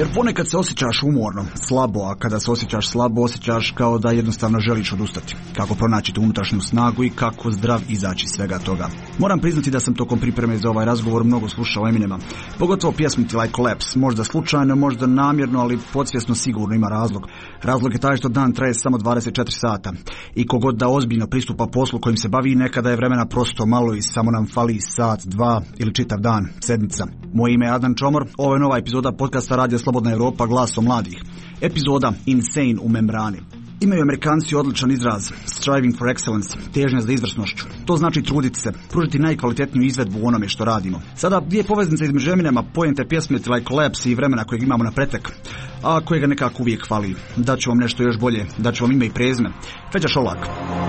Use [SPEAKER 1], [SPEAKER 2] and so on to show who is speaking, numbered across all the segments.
[SPEAKER 1] Jer ponekad se osjećaš umorno, slabo, a kada se osjećaš slabo, osjećaš kao da jednostavno želiš odustati. Kako pronaći tu unutrašnju snagu i kako zdrav izaći svega toga. Moram priznati da sam tokom pripreme za ovaj razgovor mnogo slušao Eminema. Pogotovo pjesmu Till I Collapse, možda slučajno, možda namjerno, ali podsvjesno sigurno ima razlog. Razlog je taj što dan traje samo 24 sata. I kogod da ozbiljno pristupa poslu kojim se bavi, nekada je vremena prosto malo i samo nam fali sat, dva ili čitav dan, sedmica. Moje ime je Adnan Čomor, ovo je nova epizoda podcasta Radija Slobodna Europa, glasom mladih. Epizoda Insane u membrani. Imaju Amerikanci odličan izraz, striving for excellence, težnja za izvrsnošću. To znači truditi se, pružiti najkvalitetniju izvedbu u onome što radimo. Sada dvije poveznice između Eminema, poente pjesme Till I Collapse i vremena kojeg imamo na pretek, a kojega nekako uvijek fali. Daću vam nešto još bolje, daću vam ime i prezime. Feđa Šolak.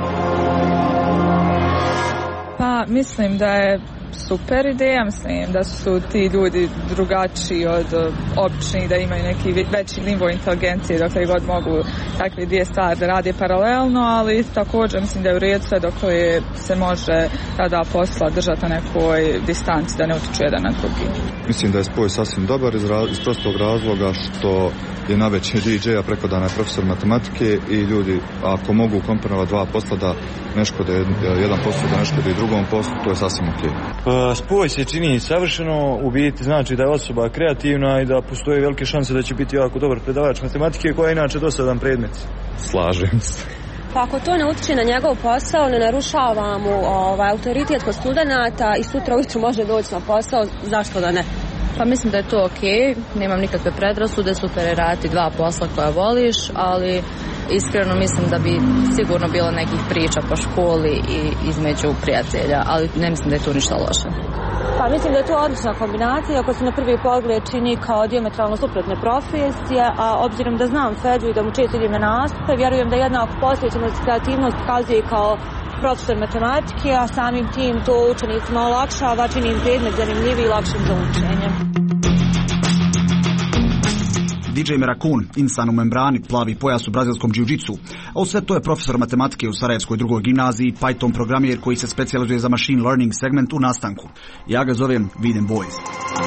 [SPEAKER 2] Pa mislim da je super ideja, mislim da su ti ljudi drugačiji od običnih, da imaju neki veći nivo inteligencije dokle god mogu takve dvije stvari da rade paralelno, ali također mislim da je u redu sve dokle se može tada posla držati na nekoj distanci da ne utiču jedan na drugi.
[SPEAKER 3] Mislim da je spoj sasvim dobar iz prostog razloga što je najveći DJ-a preko dana profesor matematike i ljudi ako mogu komponovati dva posla da ne škode jedan posao, da ne škode drugom poslu, to je sasvim ok.
[SPEAKER 4] Spoj se čini savršeno, u biti znači da je osoba kreativna i da postoje velike šanse da će biti jako dobar predavač matematike koja je inače dosadan predmet.
[SPEAKER 3] Slažem se.
[SPEAKER 5] Pa ako to ne utiče na njegov posao, ne narušava mu autoritet kod studenata i sutra ujutru može doći na posao, zašto da ne?
[SPEAKER 6] Pa mislim da je to ok, nemam nikakve predrasude, super je raditi dva posla koja voliš, ali iskreno mislim da bi sigurno bilo nekih priča po školi i između prijatelja, ali ne mislim da je tu ništa loše.
[SPEAKER 5] Pa mislim da je to odlična kombinacija, ako se na prvi pogled čini kao dijametralno suprotne profesije, a obzirom da znam Feđu i da mu često idem na nastupe, vjerujem da jednako posvećenost i kreativnost pokazuje kao profesor matematike, a samim tim to učenicima olakšava, čini im predmet zanimljiviji i lakšim za učenje.
[SPEAKER 1] DJ Merakun, insan u membrani, plavi pojas u brazilskom džiu-džitsu, a u sve to je profesor matematike u Sarajevskoj drugoj gimnaziji, Python programer koji se specijalizuje za machine learning segment u nastanku. Ja ga zovem Viden Boys.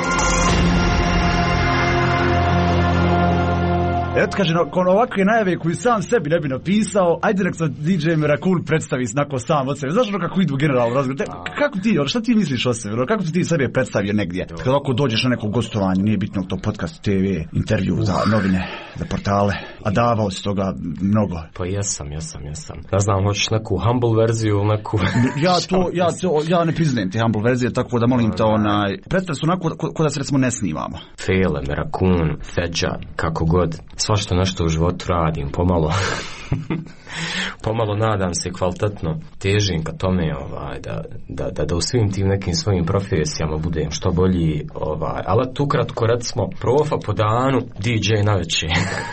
[SPEAKER 1] Eto kaže, nakon ovakve najave koju sam sebi ne bi napisao, ajde nek se DJ Merakun predstavi znako sam od sebe. Znaš ono kako idu generalno razgovor? Kako ti, šta ti misliš o sebi? Kako ti sebe predstavio negdje? Kad ako dođeš na neko gostovanje, nije bitno to podcast, TV, intervju za novine, za portale, a davao si toga mnogo.
[SPEAKER 7] Pa jesam. Ne znam, hoćeš neku humble verziju, neku...
[SPEAKER 1] ja ne priznajem te humble verzije, tako da molim te predstav su onako ko da se recimo ne snimamo.
[SPEAKER 7] Fele, Merakun, Feđa, kako god. Svašta nešto u životu radim, pomalo nadam se kvalitetno težim ka tome da u svim tim nekim svojim profesijama budem što bolji, ali tu kratko recimo profa po danu, DJ na večer.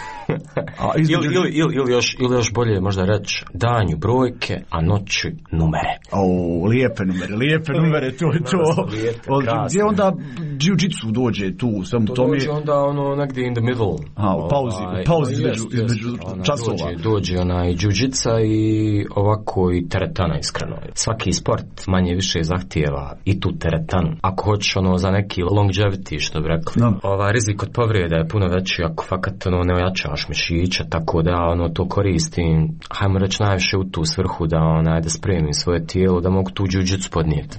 [SPEAKER 7] ili još bolje možda reći danju brojke, a noću numere.
[SPEAKER 1] Lijepe numere, to je to. Gdje onda jiu-jitsu dođe tu sam tome?
[SPEAKER 7] Dođe onda negdje in the middle.
[SPEAKER 1] U pauzi između časova.
[SPEAKER 7] Dođe onaj jiu-jitsa i ovako i teretana, iskreno. Svaki sport manje više zahtijeva i tu teretanu. Ako hoćeš za neki longevity, što bi rekli. Rizik od povrede je puno veći ako fakat ne ojačaš mišića, tako da to koristim, hajmo reći najviše u tu svrhu da spremim svoje tijelo, da mogu tu jiu-jitsu podnijeti.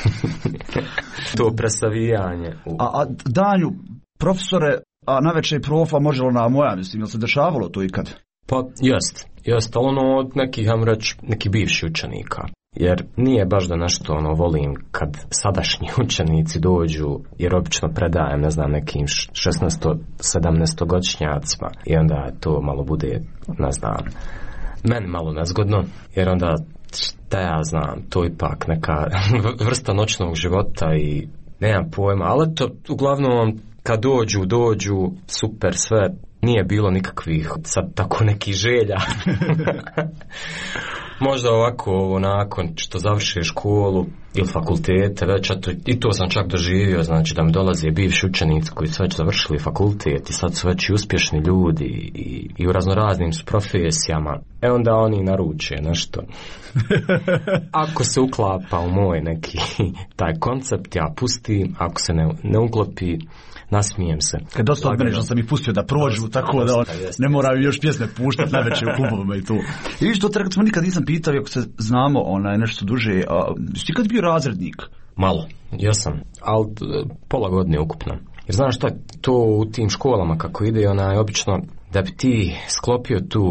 [SPEAKER 7] To presavijanje.
[SPEAKER 1] A danju profesore, a navečer profa može li na moja, mislim, se dešavalo to ikad?
[SPEAKER 7] Pa jest, ali od nekih, hajmo reći, nekih bivših učenika. Jer nije baš da nešto volim kad sadašnji učenici dođu, jer obično predajem, ne znam, nekim 16-17 godišnjacima i onda to malo bude, ne znam, meni malo nezgodno, jer onda šta ja znam, to ipak neka vrsta noćnog života i nemam pojma, ali to uglavnom kad dođu, super sve, nije bilo nikakvih sad tako nekih želja. Možda ovako nakon što završi školu ili fakultete već, i to sam čak doživio, znači da mi dolaze bivši učenici koji su već završili fakultet i sad su već i uspješni ljudi i u raznoraznim su profesijama, onda oni naruče nešto. Ako se uklapa u moj neki taj koncept, ja pustim, ako se ne uklopi, nasmijem se.
[SPEAKER 1] Kad dosta od mene što sam ih pustio da prođu, tako da ne moraju još pjesme puštati najveće u klubovima i to. I viš, to smo nikad nisam pitao, ako se znamo nešto duže, si kad bio razrednik?
[SPEAKER 7] Malo, ja sam, ali pola godine ukupno. Jer znaš šta, to u tim školama kako ide, obično da bi ti sklopio tu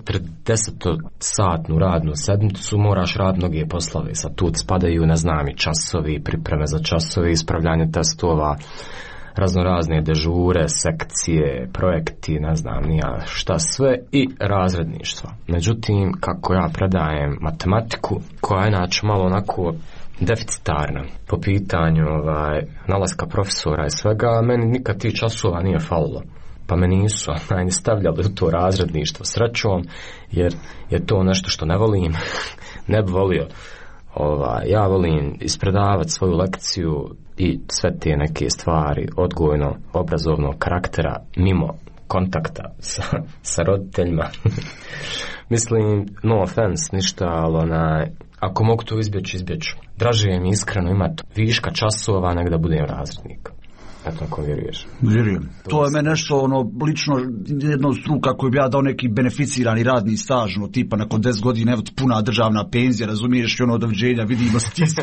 [SPEAKER 7] 40-satnu radnu sedmicu, moraš raditi mnoge poslove. Sad tu spadaju, ne znam, i časovi, pripreme za časove, ispravljanje testova, raznorazne dežure, sekcije, projekti, ne znam nija šta sve, i razredništva. Međutim, kako ja predajem matematiku, koja je inače malo onako deficitarna po pitanju nalaska profesora i svega, meni nikad tih časova nije falilo. Pa me nisu stavljali u to razredništvo srećom, jer je to nešto što ne volim. Ne bi volio. Ja volim ispredavati svoju lekciju i sve te neke stvari odgojno obrazovnog karaktera mimo kontakta sa roditeljima. Mislim, no offense, ništa, ali ako mogu to izbjeći. Draže je mi iskreno imati viška časova nego da budem razrednik. Eto, ako vjeruješ.
[SPEAKER 1] Vjerujem. To je meni nešto, lično jedno struka koju bi ja dao neki beneficirani radni staž, tipa nakon 10 godina, evo ti puna državna penzija, razumiješ, i doviđenja, vidimo se ti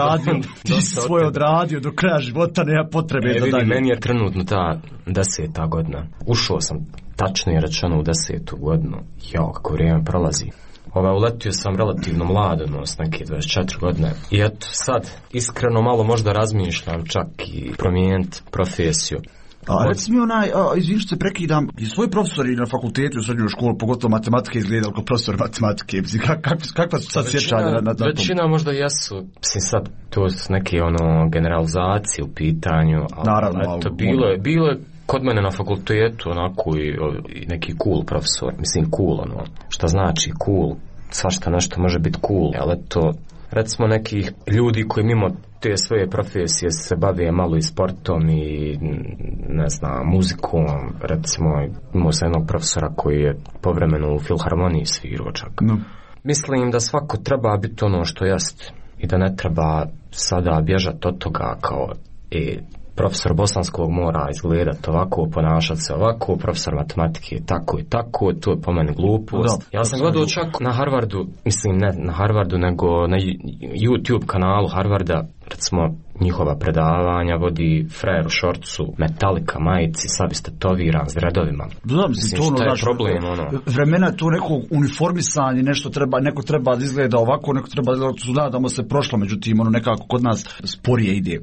[SPEAKER 1] svoje odradio do kraja života, nema potrebe da dalje.
[SPEAKER 7] Meni je trenutno ta 10. godina. Ušao sam, tačnije rečeno, u 10. godinu. Kako vrijeme prolazi. Uletio sam relativno mlado, s neke 24 godine. I eto, sad, iskreno malo možda razmišljam čak i promijeniti profesiju.
[SPEAKER 1] Reci mi izvini što se prekidam, i svoji profesori na fakultetu u srednjoj školi, pogotovo matematike, izgledali kao profesor matematike. Kakva su sad sjećanja na tom?
[SPEAKER 7] Većina možda jesu. Mislim, sad to su neke generalizacije u pitanju.
[SPEAKER 1] Naravno.
[SPEAKER 7] Eto, bilo je kod mene na fakultetu onako i neki cool profesor, mislim cool šta znači cool, svašta nešto može biti cool, ali to recimo nekih ljudi koji mimo te svoje profesije se bave malo i sportom i ne znam, muzikom, recimo imao sam jednog profesora koji je povremeno u filharmoniji svirao čak. Mislim da svako treba biti ono što jest i da ne treba sada bježati od toga kao profesor bosanskog mora izgledati ovako, ponašati se ovako, profesor matematike tako i tako, to je po meni glupost. Ja sam gledao čak na Harvardu, mislim ne na Harvardu, nego na YouTube kanalu Harvarda, recimo njihova predavanja vodi frajer u šorcu, Metallica majici, sad biste tetoviran s redovima.
[SPEAKER 1] Mislim, šta je problem, vremena je to nekog uniformisanja, neko treba da izgleda ovako, neko treba da izgleda, nadamo se prošlo, međutim, nekako kod nas sporije ide.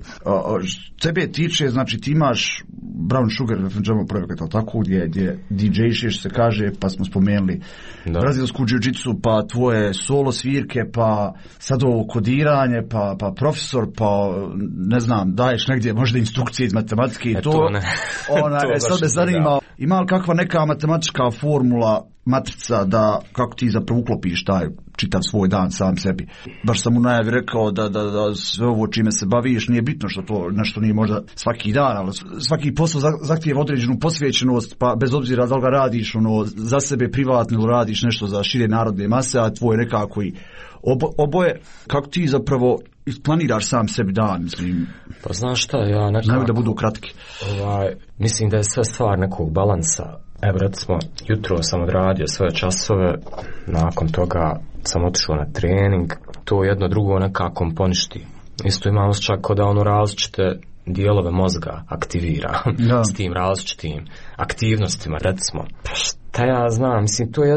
[SPEAKER 1] Tebe tiče, znači ti imaš Brown Sugar referendžamo projekat, tako gdje DJ-šiš se kaže, pa smo spomenuli brazilsku jiu-jitsu, pa tvoje solo svirke, pa sad ovo kodiranje, pa profesor, pa ne znam, daješ negdje možda instrukcije iz matematike i to. Sad me zanima, ima li kakva neka matematička formula, matrica, da kako ti zapravo uklopiš taj čitav svoj dan sam sebi. Baš sam u najavi rekao da sve ovo čime se baviš nije bitno što to nešto nije možda svaki dan, ali svaki posao zahtijeva određenu posvećenost, pa bez obzira da li ga radiš za sebe privatno ili radiš nešto za šire narodne mase, a tvoj nekako i oboje, kako ti zapravo isplaniraš sam sebi dan, mislim.
[SPEAKER 7] Pa znaš šta, ja nekako
[SPEAKER 1] znaju da budu kratki.
[SPEAKER 7] Mislim da je sve stvar nekog balansa. Evo recimo, jutro sam odradio svoje časove, nakon toga sam otišao na trening, to jedno drugo nekako poništi. Isto imam osjećaj kao da različite dijelove mozga aktivira s tim različitim aktivnostima, recimo. Šta ja znam, mislim, to je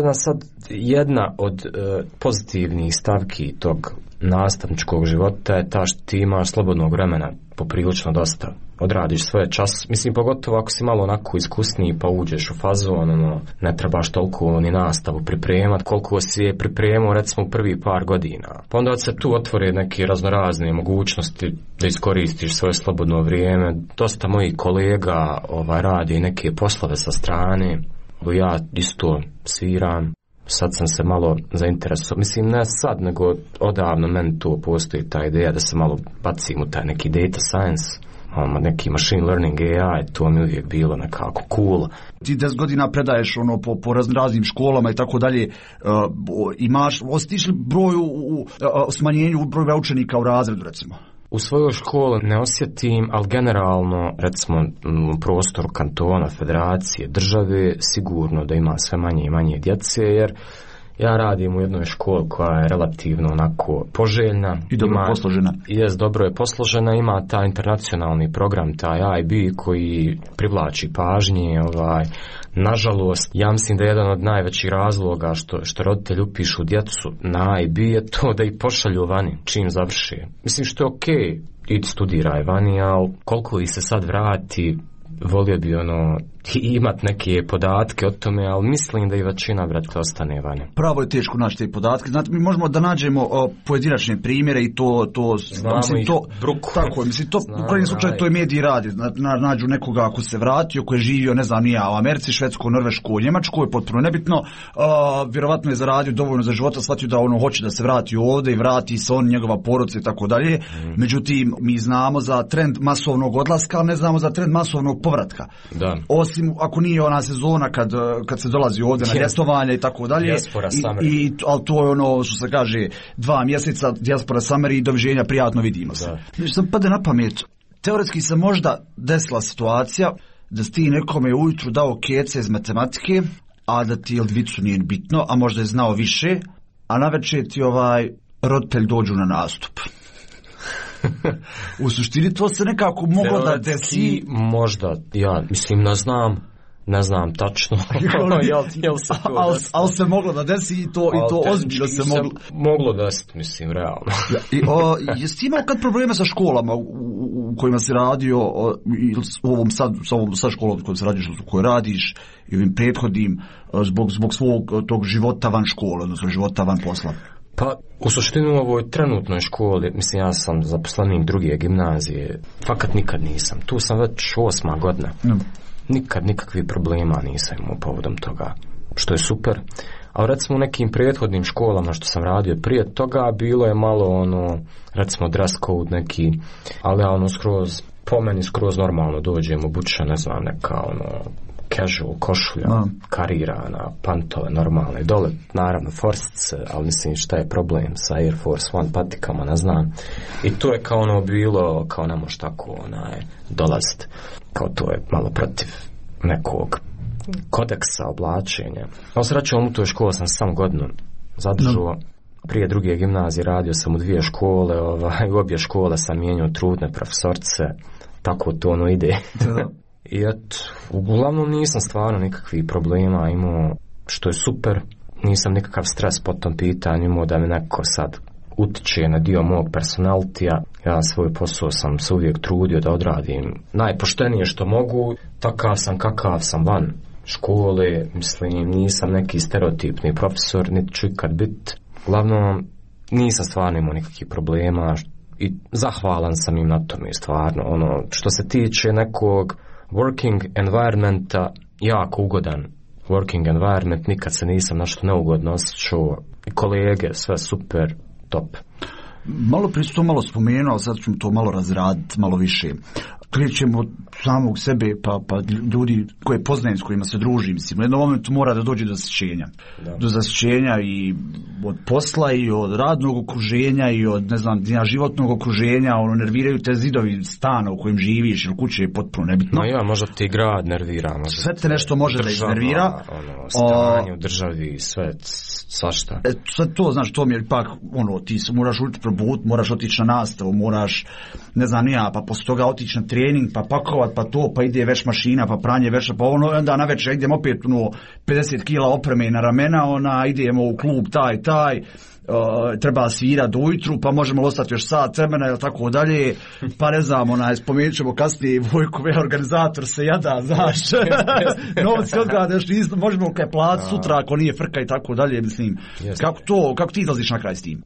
[SPEAKER 7] jedna od pozitivnih stavki tog nastavničkog života je ta što ti imaš slobodnog vremena poprilično dosta. Odradiš svoje čas, mislim, pogotovo ako si malo onako iskusniji pa uđeš u fazon, ne trebaš toliko ni nastavu pripremati koliko si je pripremao recimo prvi par godina. Pa onda se tu otvore neke raznorazne mogućnosti da iskoristiš svoje slobodno vrijeme. Dosta mojih kolega radi neke poslove sa strane, ja isto sviram. Sad sam se malo zainteresovao, mislim ne sad, nego odavno meni tu postoji ta ideja da se malo bacim u taj neki data science, neki machine learning AI, to mi uvijek bilo nekako cool.
[SPEAKER 1] Ti 10 godina predaješ po raznim školama i tako dalje, osjetiš li broj u smanjenju broja učenika u razredu recimo?
[SPEAKER 7] u svojoj školi ne osjetim, ali generalno, recimo, u prostoru kantona, federacije, države, sigurno da ima sve manje i manje djece, jer ja radim u jednoj školi koja je relativno onako poželjna.
[SPEAKER 1] I dobro posložena.
[SPEAKER 7] Jest, dobro je posložena, ima taj internacionalni program, taj IB koji privlači pažnje. Nažalost, ja mislim da je jedan od najvećih razloga što roditelji upišu djecu na IB je to da ih pošalju vani čim završi. Mislim što je okej, idi studiraj vani, ali koliko ih se sad vrati, volio bi imat neke podatke o tome, ali mislim da i većina, brate, ostane vani.
[SPEAKER 1] Pravo je teško naći te podatke. Znate, mi možemo da nađemo pojedinačne primjere i to
[SPEAKER 7] znamo
[SPEAKER 1] mislim,
[SPEAKER 7] ih
[SPEAKER 1] to,
[SPEAKER 7] bruku.
[SPEAKER 1] Tako, mislim, to u krajnjem slučaju to i mediji radi. Nađu nekoga ako se vratio, ko je živio, ne znam, u Americi, Švedskoj, Norveškoj, Njemačkoj, potpuno nebitno. Vjerovatno je zaradio dovoljno za života, shvatio da hoće da se vrati ovdje i vrati se on, njegova porodica i tako dalje. Međutim, mi znamo za trend masovnog odlaska, ali ne znamo za trend masovnog povratka.
[SPEAKER 7] Da.
[SPEAKER 1] Osim ako nije ona sezona kad se dolazi ovdje na ljetovanje i tako dalje. Ali to je ono što se kaže 2 mjeseca dijaspora summer i doviđenja, prijatno vidimo se. Sam pade na pamet, teoretski se možda desila situacija da si ti nekome ujutru dao kece iz matematike, a da ti dvicu nije bitno, a možda je znao više, a navečer ti roditelj dođu na nastup. U suštini to se nekako moglo da desi.
[SPEAKER 7] Možda, ja mislim ne znam tačno.
[SPEAKER 1] Ali se moglo da desi i to ozbiljno se
[SPEAKER 7] moglo desiti, mislim, realno.
[SPEAKER 1] Jesi imao kad probleme sa školama u kojima si radio, sa školom u kojoj se radiš, u kojoj radiš i ovim prethodnim, zbog svog tog života van škole, odnosno života van posla?
[SPEAKER 7] Pa, u suštini u ovoj trenutnoj školi, mislim, ja sam zaposlenik druge gimnazije, fakat nikad nisam. Tu sam već 8. godina. Nikad nikakvih problema nisam imao povodom toga, što je super. A recimo u nekim prethodnim školama što sam radio prije toga, bilo je malo recimo dress code neki, ali skroz, po meni skroz normalno dođem obučen, ne znam, neka casual košulja, karirana, pantove normalne, dole naravno forsice, ali mislim šta je problem sa Air Force One patikama, ne znam. I to je kao bilo, kao ne može tako dolaziti, kao to je malo protiv nekog kodeksa oblačenja. Srećom u toj školi sam samo godinu zadržao. Prije druge gimnazije radio sam u 2 škole, u obje škole sam mijenjao trudne profesorce, tako to ide. I uglavnom nisam stvarno nikakvih problema imao, što je super. Nisam nikakav stres po tom pitanju imao da mi neko sad utiče na dio mog personalitija. Ja svoj posao sam se uvijek trudio da odradim najpoštenije što mogu. Takav sam kakav sam van škole, mislim, nisam neki stereotipni profesor, niti ću ikad bit. Uglavnom, nisam stvarno imao nikakvih problema i zahvalan sam im na tome, stvarno. Što se tiče nekog working environmenta, jako ugodan working environment, nikad se nisam nešto neugodno osjećao, kolege, sve super, top.
[SPEAKER 1] Malo prije to malo spomenuo, sad ću to malo razraditi, malo više. Krećemo od samog sebe, pa ljudi koje poznajem, s kojima se družim, mislim, u jednom momentu mora da dođe do zasićenja. Do zasićenja i od posla i od radnog okruženja i od, ne znam, životnog okruženja, nerviraju te zidovi stana u kojem živiš ili kuće je potpuno nebitno.
[SPEAKER 7] Možda ti grad nervira.
[SPEAKER 1] Sve te nešto može da iznervira.
[SPEAKER 7] Stanje u državi, sve, svašta.
[SPEAKER 1] Sve to, znaš, to mi je ipak, ti se moraš probuditi, moraš otići na nastavu, moraš, ne znam, pa posle toga otići na trening, pa pakovat, pa to, pa ide veš mašina, pa pranje veša, pa onda na večer idemo opet 50 kila opreme na ramena, idemo u klub taj, treba svirati ujutru, pa možemo ostati još sat vremena ili tako dalje, pa ne znam, spomenut ćemo kasnije Vojkove, organizator se jada, znaš, novci odgradeš, možemo kaj plati sutra ako nije frka i tako dalje, mislim, kako ti izlaziš na kraj s tim?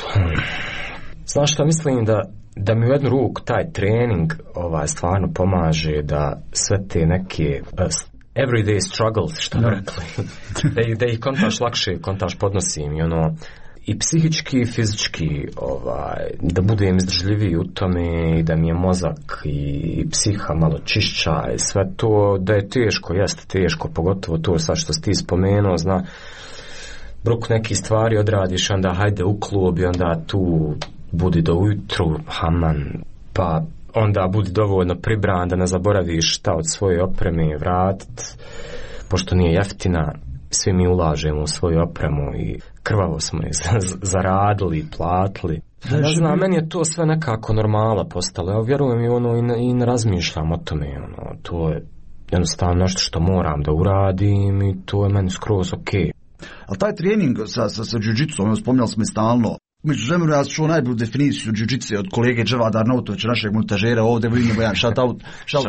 [SPEAKER 7] Znaš šta, mislim da mi u jednu ruku taj trening stvarno pomaže da sve te neke everyday struggles, što bi rekli, da ih kontaš podnosim i psihički i fizički, da budem izdržljiviji u tome i da mi je mozak i psiha malo čišća i sve to, da je teško, jeste teško, pogotovo to sad što si ti spomenuo, bruk neki stvari odradiš, onda hajde u klub i onda tu budi do ujutru, haman, pa onda budi dovoljno pribran da ne zaboraviš šta od svoje opreme vratit, pošto nije jeftina, svi mi ulažemo u svoju opremu i krvavo smo je zaradili i platili. Ne znam, meni je to sve nekako normala postalo. Ja vjerujem i ne razmišljam o tome. To je jednostavno nešto što moram da uradim i to je meni skroz okej.
[SPEAKER 1] Ali taj trening sa jiu-jitsu, spominjali smo i stalno, među vremenu ja čuo najbolju definiciju jiu-jitsu od kolege Dževada Arnautovića, našeg montažera ovdje, vidimo jedan shout out,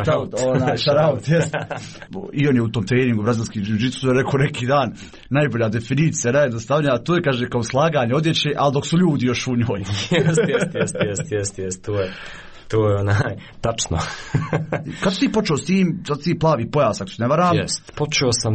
[SPEAKER 1] yes. I on je u tom treningu brazilski jiu-jitsu rekao neki dan, najbolja definicija, najjednostavnija, a to je, kaže, kao slaganje odjeće, ali dok su ljudi još u njoj.
[SPEAKER 7] Jest, to je tačno.
[SPEAKER 1] Kad si ti počeo s tim, sad si plavi pojas, ako se ne varam?
[SPEAKER 7] Jest, počeo sam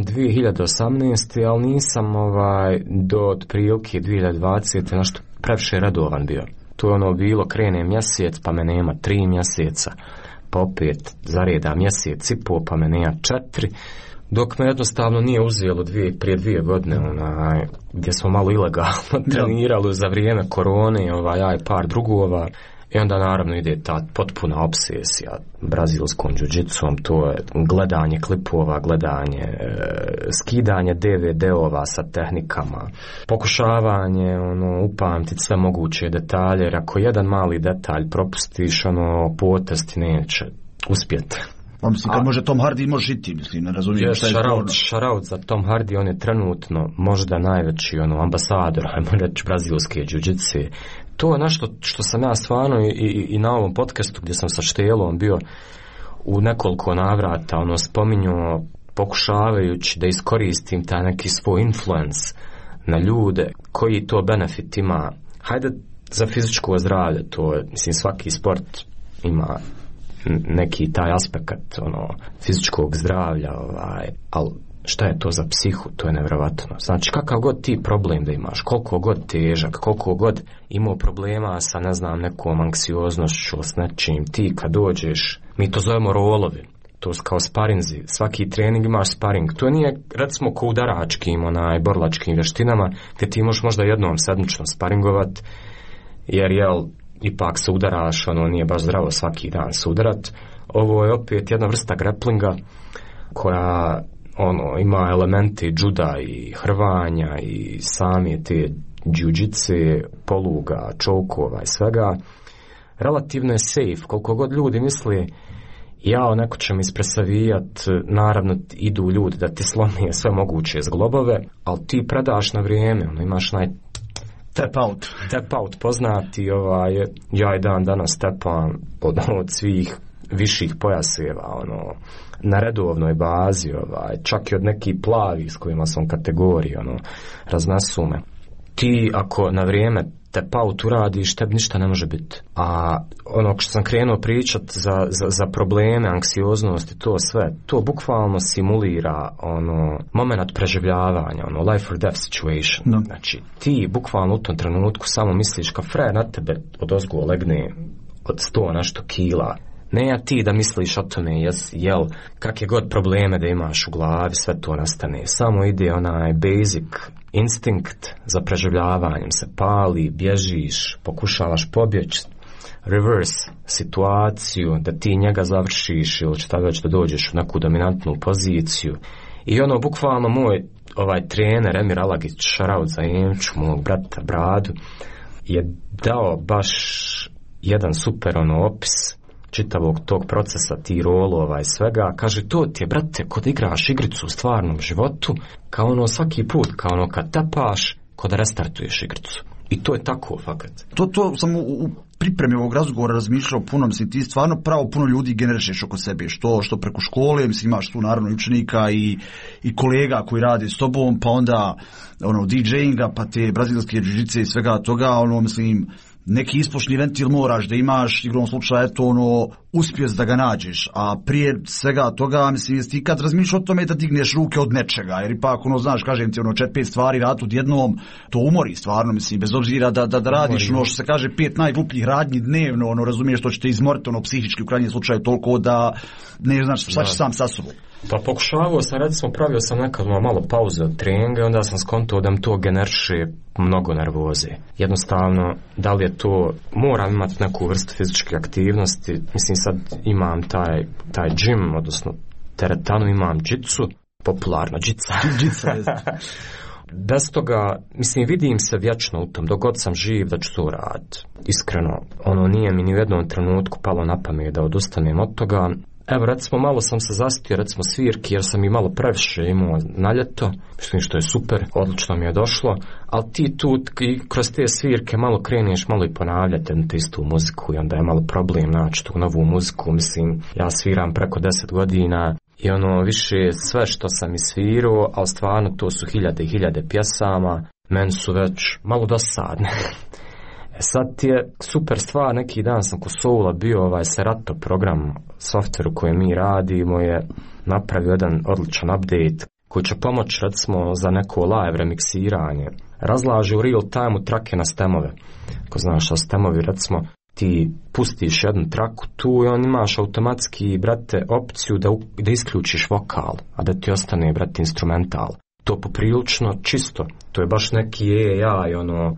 [SPEAKER 7] 2018. ali nisam do otprilike 2020. nešto previše radovan bio. To je bilo, krene mjesec, pa me nema 3 mjeseca, pa opet zareda mjesec i pol, pa me nema 4, dok me jednostavno nije uzelo prije 2 godine, gdje smo malo ilegalno trenirali za vrijeme korone, ja i par drugova. I onda naravno ide ta potpuna obsesija brazilskom jiu-jitsom, to je gledanje klipova, gledanje, skidanje DVD-ova sa tehnikama, pokušavanje upamtiti sve moguće detalje, jer ako jedan mali detalj propustiš, potez ti neće uspjeti.
[SPEAKER 1] Kad može Tom Hardy, može i ti, ne razumijem šta je sporno.
[SPEAKER 7] Šaraut za Tom Hardy, on je trenutno možda najveći ambasador, ajmo reći, brazilske jiu-jitse. To je nešto što sam ja stvarno i na ovom podcastu gdje sam sa Štelom bio u nekoliko navrata spominjao, pokušavajući da iskoristim taj neki svoj influence na ljude, koji to benefit ima. Hajde za fizičko zdravlje, to je, svaki sport ima neki taj aspekt fizičkog zdravlja, ali šta je to za psihu, to je nevjerovatno. Znači, kakav god ti problem da imaš, koliko god težak, koliko god imao problema sa, ne znam, nekom anksioznošću, s nečim, ti kad dođeš, mi to zovemo rolovi, to su kao sparinzi, svaki trening imaš sparing, to nije, recimo, ko udaračkim, borlačkim vještinama, gdje ti možeš možda jednom sedmično sparingovat, jer, ipak se udaraš, nije baš zdravo svaki dan se udarat. Ovo je opet jedna vrsta grapplinga koja ima elemente juda i hrvanja i same te jiu-jitse, poluga, čokova i svega. Relativno je safe, koliko god ljudi misli neko će mi ispresavijat, naravno idu ljudi da ti slomije sve moguće zglobove, ali ti predaš na vrijeme, imaš tap out poznati, ja i dan danas tepam od svih viših pojaseva, na redovnoj bazi, čak i od nekih plavi s kojima sam kategoriji, raznesu me. Ti ako na vrijeme tap out uradiš, tebi ništa ne može biti. A što sam krenuo pričat za probleme, anksioznosti, to sve, to bukvalno simulira moment preživljavanja, life or death situation. No. Znači, ti bukvalno u tom trenutku samo misliš kao frajer na tebe odozgo legne od 100 nešto kila. Ne ti da misliš o tome, jel, kakve god probleme da imaš u glavi, sve to nastane. Samo ide basic instinkt za preživljavanjem se pali, bježiš, pokušavaš pobjeći, reverse situaciju, da ti njega završiš ili šta već da dođeš u neku dominantnu poziciju. I bukvalno moj trener Emir Alagić, šaraut za Emču, mog brata Bradu, je dao baš jedan super opis čitavog tog procesa, ti rolova i svega. Kaže, to ti je, brate, kod igraš igricu u stvarnom životu, kao svaki put, kao kad tapaš, kod restartuješ igricu. I to je tako, fakat.
[SPEAKER 1] To sam u pripremi ovog razgovora razmišljao puno, ti stvarno pravo puno ljudi generišeš oko sebe, što preko škole, imaš tu naravno učenika i kolega koji rade s tobom, pa onda DJ-inga, pa te brazilske jiu-jitse i svega toga, neki ispušni ventil moraš da imaš, igrom slučaja uspjeh da ga nađeš, a prije svega toga, ti kad razmišljaš o tome da digneš ruke od nečega, jer ipak, znaš, kažem ti, 4-5 stvari rad odjednom, to umori stvarno, bez obzira da radiš, što se kaže, 5 najglupljih radnji dnevno, razumiješ, to će te izmoriti, psihički u krajnjem slučaju toliko da ne znaš šta će sam sa sobom.
[SPEAKER 7] Pa pokušavao sam, recimo pravio sam nekad malo pauze od treninga i onda sam skontuo da mi to generiše mnogo nervoze. Jednostavno, da li je to, moram imati neku vrstu fizičke aktivnosti, mislim sad imam taj gym, odnosno teretanu, imam džicu, popularno džica. Bez toga, mislim, vidim se vječno u tom, dok god sam živ da ću to raditi. Iskreno, nije mi ni u jednom trenutku palo na pamet da odustanem od toga. Evo, recimo, malo sam se zastio, recimo, svirki, jer sam i malo previše imao na ljeto, mislim što je super, odlično mi je došlo, ali ti tu kroz te svirke malo kreneš, malo i ponavljati te istu muziku i onda je malo problem naći tu novu muziku, mislim, ja sviram preko 10 godina i više sve što sam isvirao, ali stvarno to su hiljade i hiljade pjesama, meni su već malo dosadne. Sad ti je super stvar, neki dan sam kod Soula bio, Serato program, softveru koji mi radimo je napravio jedan odličan update koji će pomoći recimo za neko live remiksiranje. Razlaže u real time trake na stemove. Ako znaš što stemovi, recimo ti pustiš jednu traku tu i on imaš automatski, brate, opciju da isključiš vokal, a da ti ostane, brate, instrumental. To poprilično čisto, to je baš neki AI,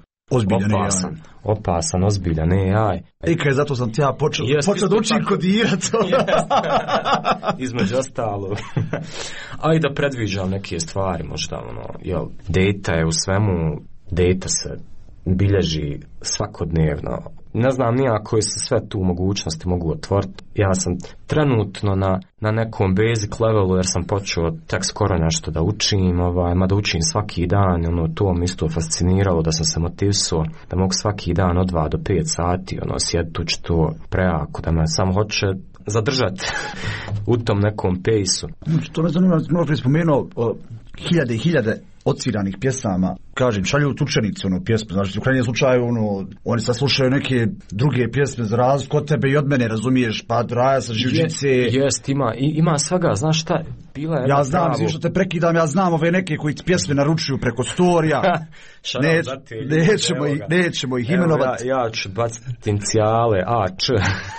[SPEAKER 7] opasan, ozbiljan AI.
[SPEAKER 1] I zato sam ti ja počeo da učim kodirati.
[SPEAKER 7] Između ostalo. A i da predviđam neke stvari, možda data je u svemu, data se bilježi svakodnevno. Ne znam nija koje se sve tu mogućnosti mogu otvoriti. Ja sam trenutno na nekom basic levelu jer sam počeo tek skoro nešto da učim, mada učim svaki dan, to mi isto fasciniralo da sam se motivisuo da mogu svaki dan od 2 do 5 sati sjediti ući to prejako, da me samo hoće zadržati u tom nekom pejsu.
[SPEAKER 1] To me zanima, malo prije spomenuo hiljade i hiljade odsviranih pjesama, kažem, šalju učenici pjesme, znači u krajnjem slučaju oni sad slušaju neke druge pjesme za razliku od tebe i od mene, razumiješ, pa Raja sa Živžice.
[SPEAKER 7] Jest, ima svega, znaš šta, bila je...
[SPEAKER 1] Ja znam, svi što te prekidam, ja znam ove neke koji pjesme naručuju preko storija. Nećemo ih imenovati.
[SPEAKER 7] Ja ću baciti inicijale, A.Č.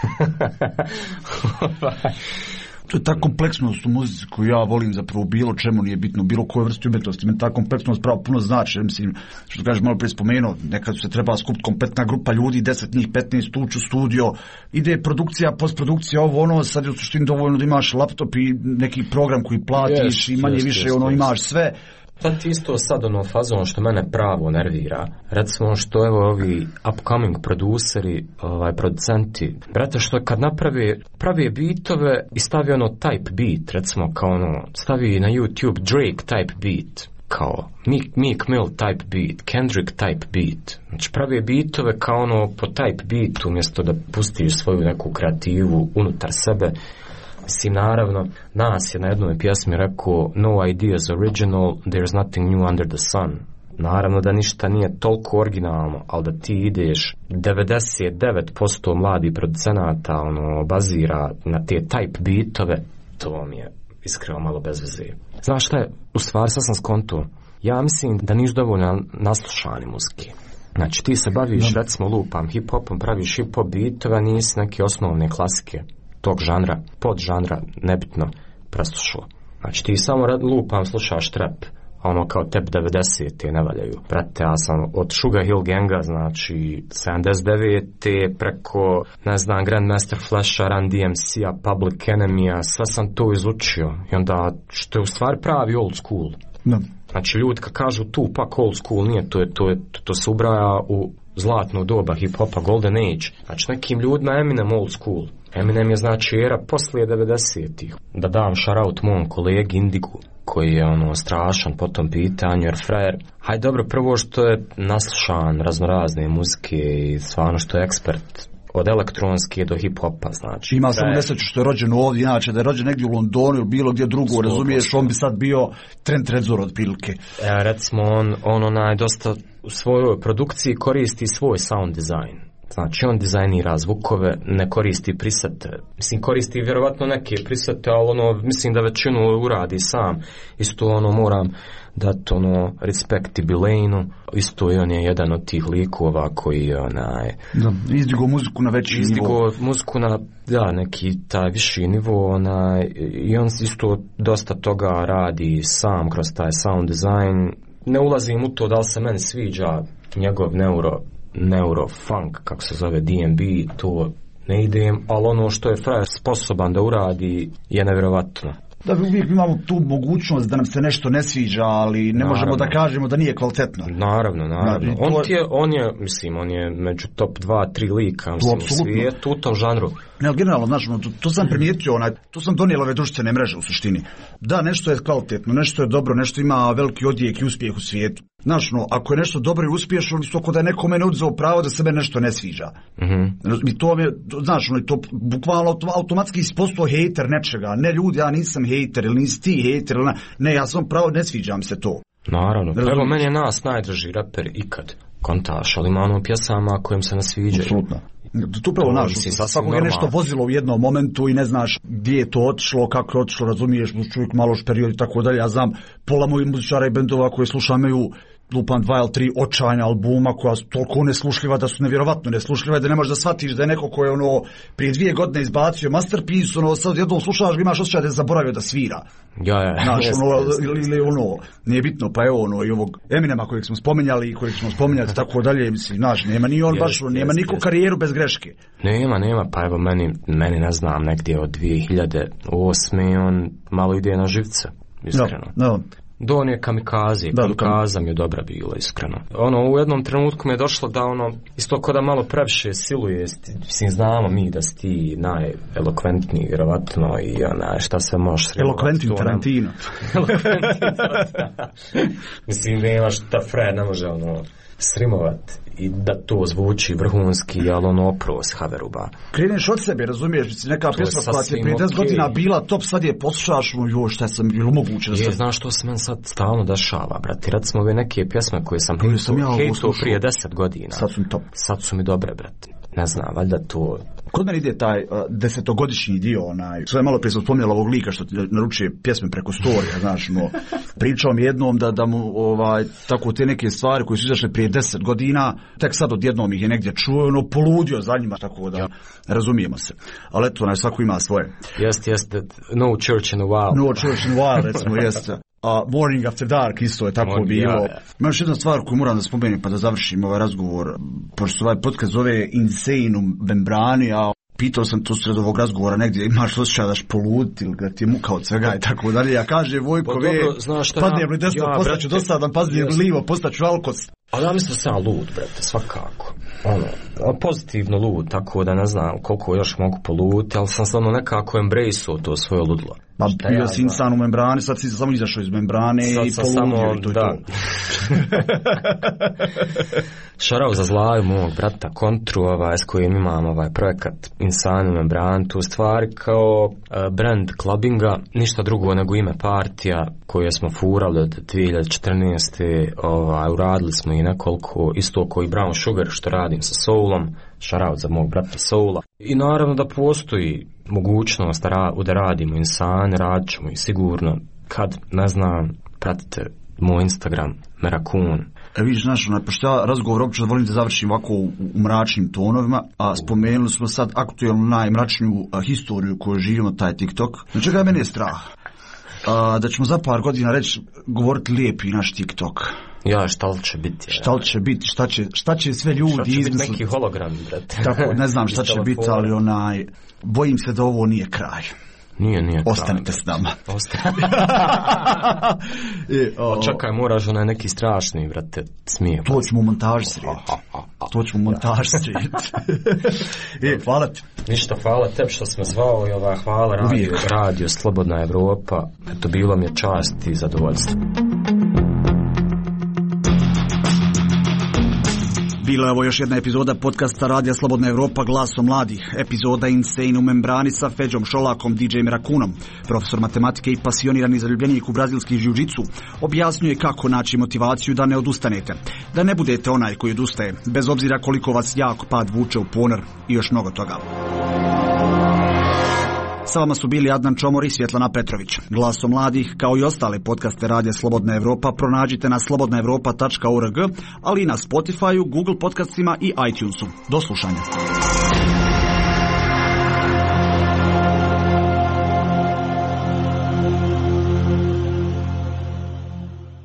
[SPEAKER 1] To je ta kompleksnost u muzici koju ja volim zapravo bilo čemu nije bitno, bilo koje vrste umjetnosti. Meni ta kompleksnost pravo puno znači. Mislim, što kažeš malo prije spomenuo, nekad se treba skupiti kompletna grupa ljudi, 10 njih, 15 ući u studio, ide produkcija, postprodukcija, sad je u suštini dovoljno da imaš laptop i neki program koji platiš i manje više imaš sve.
[SPEAKER 7] Pa ti isto sad fazon što mene pravo nervira. Recimo što ovi upcoming produceri, producenti, brate, što kad pravi beatove i stavi type beat, recimo kao stavi na YouTube Drake type beat, kao Meek Mill type beat, Kendrick type beat. Znači pravi beatove kao po type beatu umjesto da pustiš svoju neku kreativu unutar sebe. Mislim, naravno, nas je na jednoj pjesmi rekao no ideas original, there's nothing new under the sun. Naravno da ništa nije toliko originalno, ali da ti ideš 99% mladih producenata bazira na te type beatove, to mi je iskreno malo bez veze. Znaš šta je, u stvari sad sam skontuo, ja mislim da nisu dovoljno naslušani muzike. Znači ti se baviš recimo lupam hip-hopom, praviš hip-hop beatove, nisi neke osnovne klasike tog žanra, podžanra, nebitno preslušao. Znači ti samo lupam slušaš trap, kao tep 90-te ne valjaju. Brate, ja sam od Sugar Hill Ganga, znači 79-te preko, ne znam, Grandmaster Flasha, Run DMC-a, Public Enemy-a, sve sam to izučio. I onda, što je u stvari pravi old school.
[SPEAKER 1] No.
[SPEAKER 7] Znači ljudi kad kažu Tupac old school, nije, to se ubraja u zlatno doba hip-hopa, Golden Age. Znači nekim ljudima Eminem old school. Eminem je znači era poslije 90-ih. Da dam shoutout mom kolegi Indigu, koji je strašan po tom pitanju, jer frajer, hajde dobro, prvo što je naslušan raznorazne muzike i stvarno što je ekspert od elektronske do hip-hopa, znači.
[SPEAKER 1] Ima samo nesreću što je rođen ovdje, inače da je rođen negdje u Londonu ili bilo gdje drugo, razumiješ, on bi sad bio Trent Reznor od pilke.
[SPEAKER 7] Recimo, on dosta u svojoj produkciji koristi svoj sound design. Znači on dizajnira zvukove, ne koristi presete. Mislim, koristi vjerovatno neke presete, ali ono, mislim da većinu uradi sam. Isto ono, moram dati ono, respekt i Bilejnu. Isto i on je jedan od tih likova koji
[SPEAKER 1] izdigo muziku na veći nivo.
[SPEAKER 7] Izdigo muziku na, neki taj viši nivo, i on isto dosta toga radi sam kroz taj sound design. Ne ulazim u to da li se meni sviđa njegov neurofunk, kako se zove, DnB, to ne idem, ali ono što je frajer sposoban da uradi je nevjerovatno.
[SPEAKER 1] Da, uvijek imamo tu mogućnost da nam se nešto ne sviđa, ali ne možemo da kažemo da nije kvalitetno.
[SPEAKER 7] Naravno. On je među top 2-3 lika u svijetu u tom žanru.
[SPEAKER 1] Ne, ali generalno, znaš, to sam primijetio, to sam donijelo ove društvene mreže u suštini. Da, nešto je kvalitetno, nešto je dobro, nešto ima veliki odjek i uspjeh u svijetu. Znaš, ako je nešto dobro i uspješno, isto ako da je neko mene uzeo pravo da sebe nešto ne sviđa. I to je, znaš, to bukvalno automatski postao hejter nečega. Ne ljudi, ja nisam hejter, ili nisi ti hejter, ne, ja sam pravo, ne sviđam se to.
[SPEAKER 7] Naravno, evo meni je nas najdraži raper ikad, Kontaš, ali ima ono pjesama kojim se ne sviđaju.
[SPEAKER 1] Apsolutno. Tu pravo naš, svakog je nešto vozilo u jednom momentu i ne znaš gdje je to otišlo, kako je otišlo, razumiješ, čovjek malo period i tako dalje. Ja znam, pola mojih muzičara i bendova koje slušam imaju lupan 2 ili 3 očajna albuma koja su toliko neslušljiva da su nevjerovatno neslušljiva, da ne možeš da shvatiš da je neko ko je prije 2 godine izbacio masterpiece, sad jednom slušaš ga imaš osjećaj da je zaboravio da svira. Nije bitno, pa evo i ovog Eminema kojeg smo spominjali tako dalje, mislim, nema ni on baš, nema niko karijeru bez greške.
[SPEAKER 7] Nema, pa evo meni ne znam, negdje od 2008. on malo ide na živce, iskreno. Don je kamikaze mi je dobra bila, iskreno. U jednom trenutku mi je došlo da isto ko da malo previše siluje, mislim, znamo mi da si ti najelokventniji, vjerovatno, i šta se možeš srimovati.
[SPEAKER 1] Elokventin Tarantino.
[SPEAKER 7] Mislim, nema šta Fred ne može srimovati i da to zvuči vrhunski, ali opros haveruba.
[SPEAKER 1] Kreneš od sebe, razumiješ, neka pjesma koja ti je prije 10 godina bila top, sad je poslušaš, šta sam bilo moguće da se...
[SPEAKER 7] Znaš što se meni sad stalno dešava, brati, recimo ove neke pjesme koje sam hejtao prije 10 godina. Sad su mi dobre, brati. Ne znam, valjda to...
[SPEAKER 1] Kod mene ide taj 10-godišnji dio, sve malo prije sam spominjala ovog lika što naručuje pjesme preko storija, znaš, pričao mi jednom da mu tako te neke stvari koje su izašle prije 10 godina, tek sad odjednom ih je negdje čuo, poludio za njima, tako da razumijemo se. Ali eto, svako ima svoje.
[SPEAKER 7] Jeste, no church in a while.
[SPEAKER 1] No church in a while, recimo, jeste. Morning After Dark isto je tako bilo. Ima još jedna stvar koju moram da spomenem pa da završim ovaj razgovor, pošto ovaj podcast zove Insane u membrani, a pitao sam tu sred ovog razgovora negdje, imaš osjećaj daš poluditi ili da ti je muka od svega i tako dalje. Ja kaže Vojko, padnijem li desno, postaću dosadan, padnijem li livo, postaću alkos.
[SPEAKER 7] Ali ja mislim da sam lud, brate, svakako. Pozitivno lud, tako da ne znam koliko još mogu poluditi, ali sam stvarno nekako embrace-o to svoje ludlo.
[SPEAKER 1] Pa bio si insan u membrani, sad si samo izašao iz membrane i poludio i to je to.
[SPEAKER 7] Šarao za Zlaju mog brata Kontru, s kojim imam projekat Insan u membrani, tu stvari kao brand clubbinga, ništa drugo nego ime partija koje smo furali od 2014. Uradili smo i nekoliko, isto koji Brown Sugar što radim sa Soulom, šarao za mog brata Soula. I naravno da postoji mogućnost da radimo Insan, radit ćemo i sigurno. Kad, ne znam, pratite moj Instagram, Merakun.
[SPEAKER 1] Vidiš, znaš, pošto ja razgovor uopće volim da završim ovako u mračnim tonovima, a spomenuli smo sad aktualnu najmračniju historiju koju živimo, taj TikTok. Na čega meni je strah? Da ćemo za par godina govoriti lijepi naš TikTok.
[SPEAKER 7] Ja, šta li će biti?
[SPEAKER 1] Šta će sve ljudi izmisliti?
[SPEAKER 7] Šta će biti neki hologram, brate?
[SPEAKER 1] Tako, ne znam šta će biti, ali bojim se da ovo nije kraj.
[SPEAKER 7] Nije kraj.
[SPEAKER 1] Ostanite s nama.
[SPEAKER 7] Čekaj, moraš neki strašni, brate, smije.
[SPEAKER 1] To ćemo montaž srijeti. Hvala ti.
[SPEAKER 7] Ništa, hvala tebi što si me zvao i hvala radio Slobodna Evropa. Eto, bilo mi je čast i zadovoljstvo.
[SPEAKER 1] Bila je ovo još jedna epizoda podcasta Radija Slobodna Evropa Glasom mladih. Epizoda Insane u membrani sa Feđom Šolakom, DJ-em Rakunom. Profesor matematike i pasionirani zaljubljenik u brazilski džiu-džitsu objasnjuje kako naći motivaciju da ne odustanete. Da ne budete onaj koji odustaje, bez obzira koliko vas jak pad vuče u ponor i još mnogo toga. Sa vama su bili Adnan Čomor i Svjetlana Petrović. Glasom mladih, kao i ostale podcaste Radija Slobodna Evropa, pronađite na slobodnaevropa.org, ali i na Spotifyu, Google podcastima i iTunesu. Do slušanja.